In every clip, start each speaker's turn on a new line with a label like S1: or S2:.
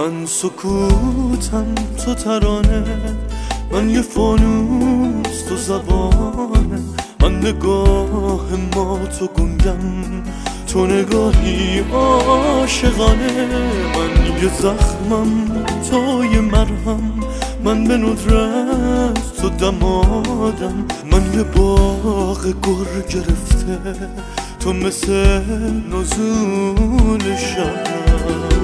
S1: من سکوتم تو ترانه، من یه فانوس تو زبانه، من نگاه ما تو گنگم، تو نگاهی عاشقانه. من یه زخمم تو یه مرهم، من به ندرت تو دمادم، من یه باغ گر گرفته، تو مثل نزول شبنم.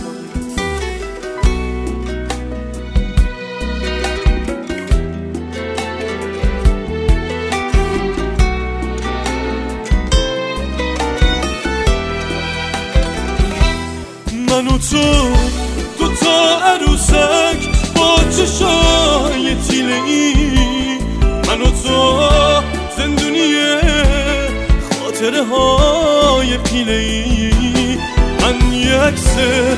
S1: من و تو دوتا عروسک با چشای تیله‌ای، من و تو زندونیه خاطره های پیله‌ای. من یه عکس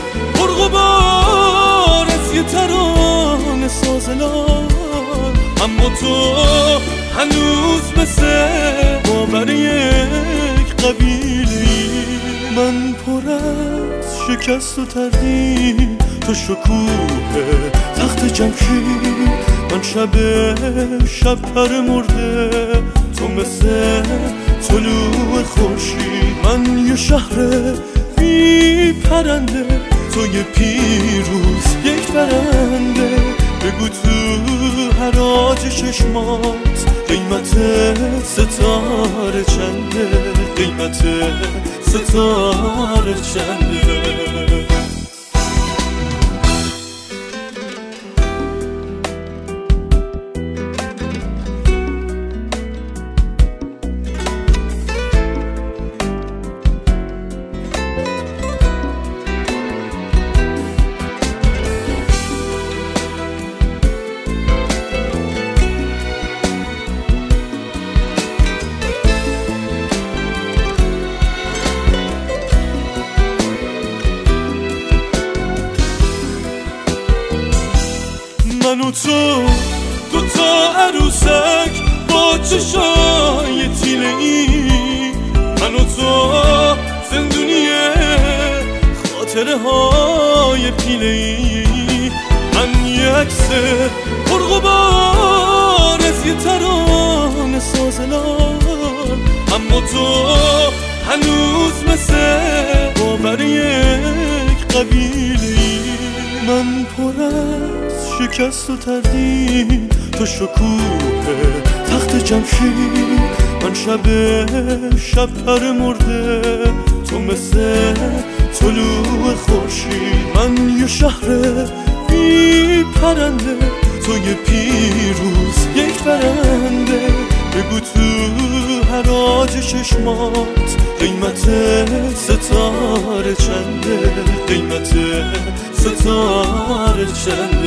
S1: پرغبار از یه ترانه سازلار، اما تو هنوز مثل باور یک قبیله‌ای. من پر از شکست و تردید، تو شکوه تخت جمشید، من شب پر مرده، تو مثل طلوع خورشید. من یه شهر بی پرنده، تو یه پیروز یک برنده. بگو تو حراج چشمات قیمت ستاره چنده، قیمت ستاره چنده. من و تو دوتا عروسک با چشای تیله‌ای، من و تو زندونیه خاطره های پیله‌ای. من یه عکس پرغبار از یه ترانه سازلار، اما تو هنوز مثل باور یک قبیله‌ای. من پر از شکست و تردید، تو شکوه تخت جمشید، من شب پر مرده، تو مثل طلوع خورشید. من یه شهر بی پرنده، تو یه پیروز یک برنده. بگو تو حراج چشمات قیمت ستاره چنده، قیمت ستاره چنده.